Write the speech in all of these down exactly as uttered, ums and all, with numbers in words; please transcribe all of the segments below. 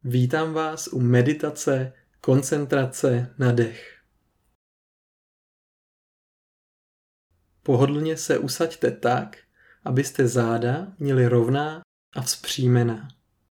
Vítám vás u meditace koncentrace na dech. Pohodlně se usaďte tak, abyste záda měli rovná a vzpřímená.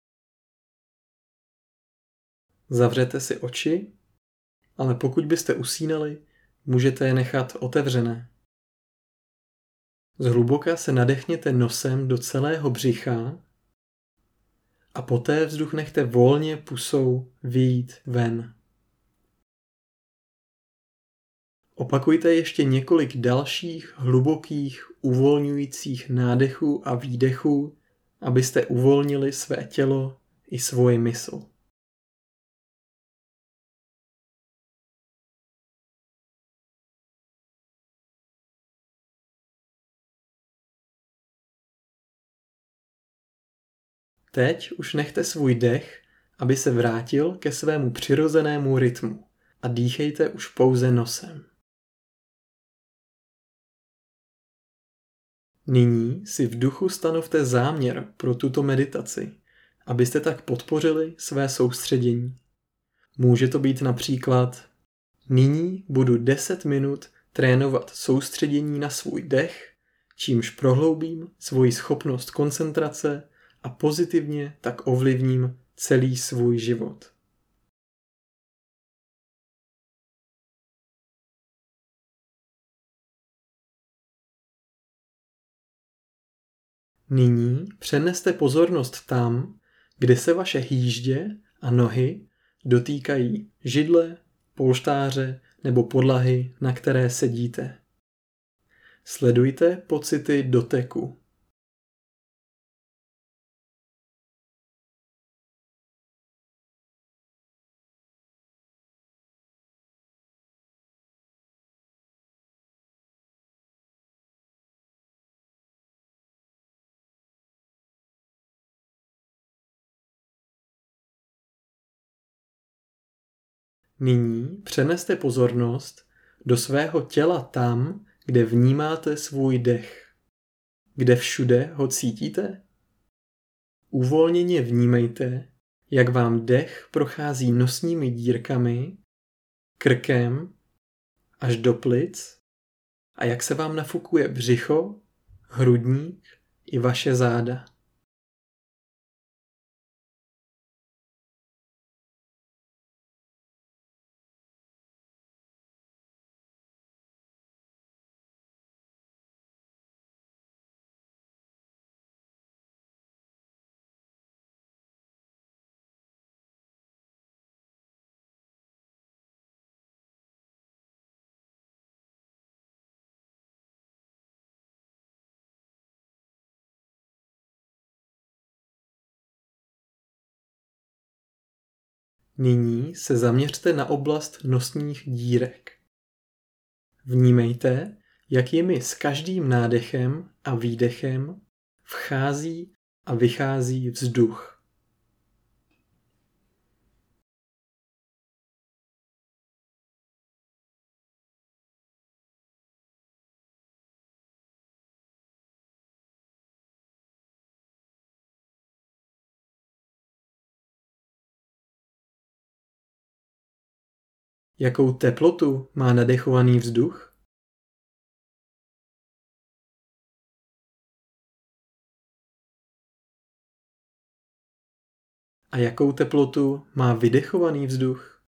Zavřete si oči, ale pokud byste usínali, můžete je nechat otevřené. Zhluboka se nadechněte nosem do celého břicha a poté vzduch nechte volně pusou vyjít ven. Opakujte ještě několik dalších hlubokých uvolňujících nádechů a výdechů, abyste uvolnili své tělo i svoji mysl. Teď už nechte svůj dech, aby se vrátil ke svému přirozenému rytmu a dýchejte už pouze nosem. Nyní si v duchu stanovte záměr pro tuto meditaci, abyste tak podpořili své soustředění. Může to být například: nyní budu deset minut trénovat soustředění na svůj dech, čímž prohloubím svoji schopnost koncentrace a pozitivně tak ovlivním celý svůj život. Nyní přeneste pozornost tam, kde se vaše hýždě a nohy dotýkají židle, polštáře nebo podlahy, na které sedíte. Sledujte pocity doteku. Nyní přeneste pozornost do svého těla tam, kde vnímáte svůj dech. Kde všude ho cítíte? Uvolněně vnímejte, jak vám dech prochází nosními dírkami, krkem až do plic a jak se vám nafukuje břicho, hrudník i vaše záda. Nyní se zaměřte na oblast nosních dírek. Vnímejte, jak jimi s každým nádechem a výdechem vchází a vychází vzduch. Jakou teplotu má nadechovaný vzduch? A jakou teplotu má vydechovaný vzduch?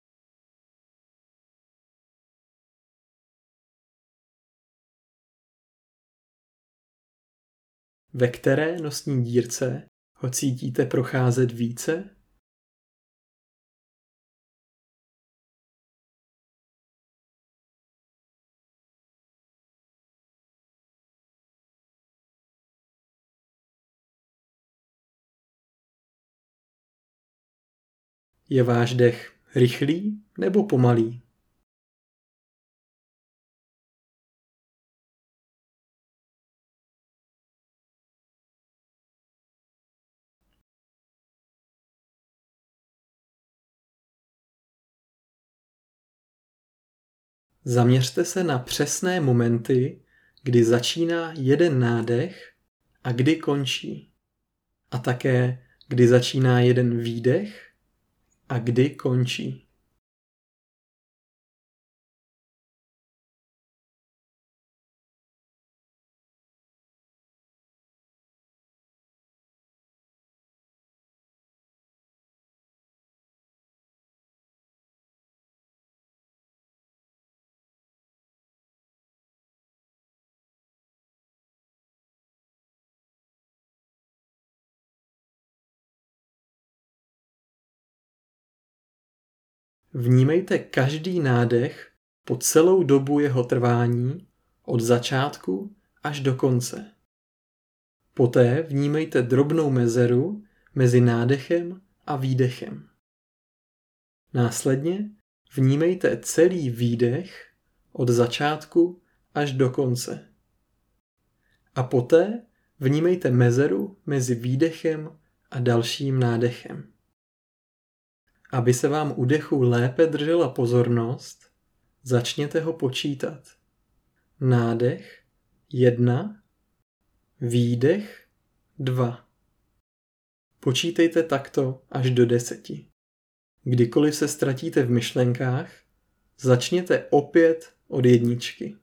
Ve které nosní dírce ho cítíte procházet více? Je váš dech rychlý nebo pomalý? Zaměřte se na přesné momenty, kdy začíná jeden nádech a kdy končí. A také, kdy začíná jeden výdech a kdy končí. Vnímejte každý nádech po celou dobu jeho trvání, od začátku až do konce. Poté vnímejte drobnou mezeru mezi nádechem a výdechem. Následně vnímejte celý výdech od začátku až do konce. A poté vnímejte mezeru mezi výdechem a dalším nádechem. Aby se vám u dechu lépe držela pozornost, začněte ho počítat. Nádech jedna, výdech dva. Počítejte takto až do deseti. Kdykoliv se ztratíte v myšlenkách, začněte opět od jedničky.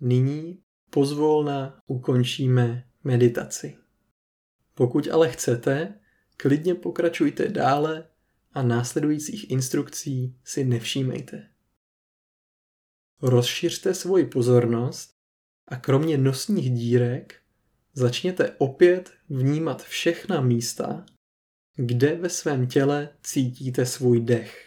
Nyní pozvolna ukončíme meditaci. Pokud ale chcete, klidně pokračujte dále a následujících instrukcí si nevšímejte. Rozšiřte svoji pozornost a kromě nosních dírek začněte opět vnímat všechna místa, kde ve svém těle cítíte svůj dech.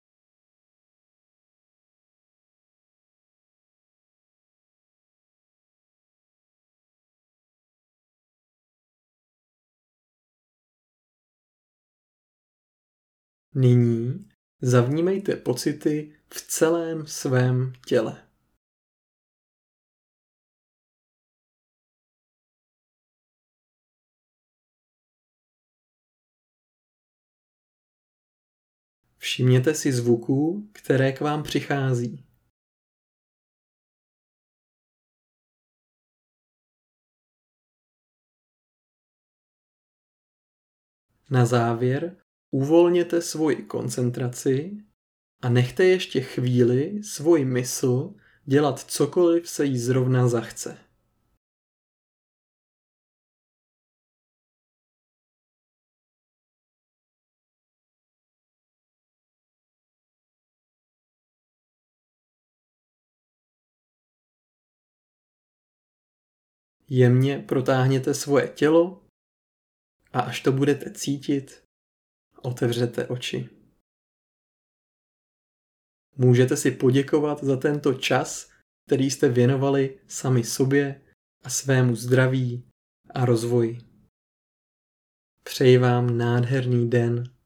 Nyní zavnímejte pocity v celém svém těle. Všimněte si zvuků, které k vám přichází. Na závěr uvolněte svoji koncentraci a nechte ještě chvíli svoji mysl dělat cokoliv se jí zrovna zachce. Jemně protáhněte svoje tělo a až to budete cítit, otevřete oči. Můžete si poděkovat za tento čas, který jste věnovali sami sobě a svému zdraví a rozvoji. Přeji vám nádherný den.